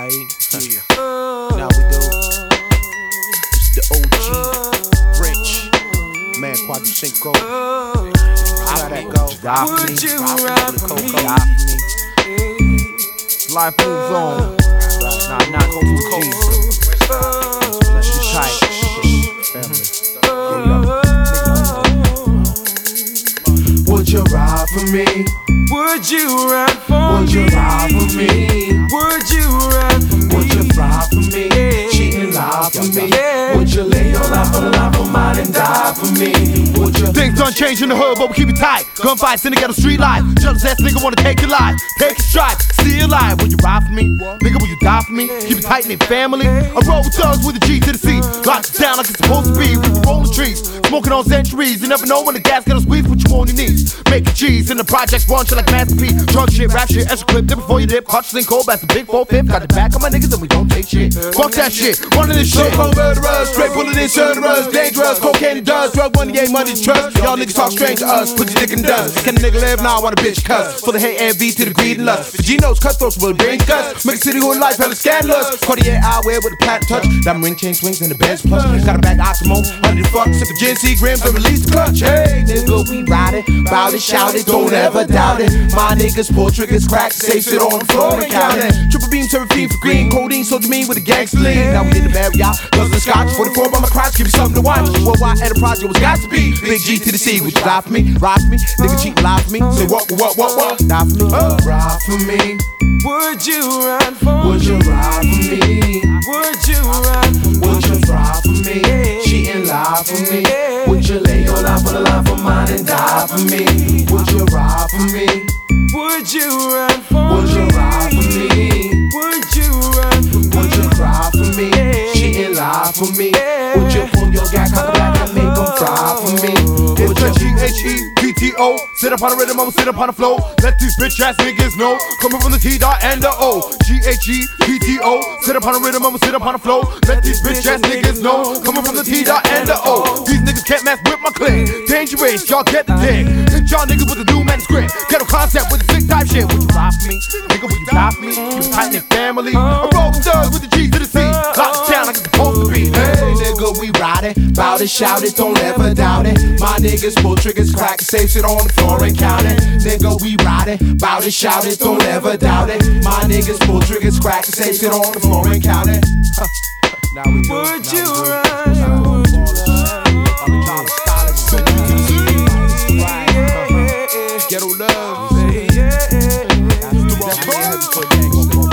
Aight, yeah. Now we do. It's the OG, Rich, man, Quadricinco. How that go? Would you ride for me? Life moves on. Nah, go to the coast. Bless you tight. Would you ride for me? Would you ride for Would you ride for me? Would you ride for me? Would you ride for me? Cheating lie for me? Would you lay your life on the line for mine and die for me? Would you? Things done change in the hood, but we keep it tight. Gunfights in the ghetto street life. Jealous ass nigga wanna take your life. Take your stripe, still alive. Will you ride for me? Nigga, will you die for me? Keep it tight in their family. I roll with thugs with a G to the C. Lock it down like it's supposed to be. We roll the trees, smoking on centuries. You never know when the gas gonna squeeze, put you on your knees. Making cheese in the projects, run shit like Master P. Drunk shit, rap shit, extra clip, dip before you dip. Clutches and cold, that's the big 4-5. Got the back of my niggas and we don't take shit. Fuck that shit, running this shit. So-called murderers, straight bullet in murderers, dangerous, cocaine and drugs, drug money ain't money, trust. Y'all niggas talk strange to us, put your dick in dust. Can a nigga live now? I want a bitch cuss. For the hate and V to the greed and lust. For Geno's cutthroats will bring guts. Make a city hood life hella scandalous. Cartier eyewear with a platinum touch. Diamond ring chain swings and the Benz plus. Got a bag of Osmo, 100 fuck. Sip a gin, C grams and release the clutch. Hey nigga, we ride it, bout it, shout it, don't ever doubt it. My niggas pull triggers, crack, safe, sit on the floor and count it. Triple beam, serving fiend for green, codeine, soldier mean with a gangster lean. Now we in the Marriott, guzzling scotch, 44 by my crotch, give me something to watch. Worldwide enterprise, it was got to be. Big G to the C, would you die for me? Ride for me? Nigga cheat, lie for me? Say what? Die for me? Ride for me? Would you ride for me? Would you ride for me? Would you ride for me? Would you ride for me? Cheat and lie for me? Would you lay your life on the line for mine and die for me? Would you ride for me? Would you ride for me? Would you ride for me? Would you ride for me? Would you cry for me? Cheat and lie for me? Would you pull your gat cock back and make them cry for me? It's the G-H-E-P-T-O. Sit up on the rhythm, I'ma sit up on the flow. Let these bitch ass niggas know. Coming from the T-dot and the O. G-H-E-P-T-O. Sit up on the rhythm, I'ma sit up on the flow. Let these bitch ass niggas know. Coming from the T-dot and the O. These niggas can't mess with my clique. Dangerous, y'all get the dick. Hit y'all niggas with the new manuscript. Ghetto concept with the sick type shit. Would you ride for me? Nigga, will you die for me? You tight in family. I roll the thugs with the G to the C. Lock it down like it's supposed to be. Hey nigga, we ride it, bout it, shout it, don't ever doubt it. My niggas pull triggers, crack, safe, sit on the floor and count it. Nigga, we ride it, bout it, shout it, don't ever doubt it. My niggas pull triggers, crack, safe, sit on the floor and count it. Now we do. Would you ride? Would you Ghetto love. ride?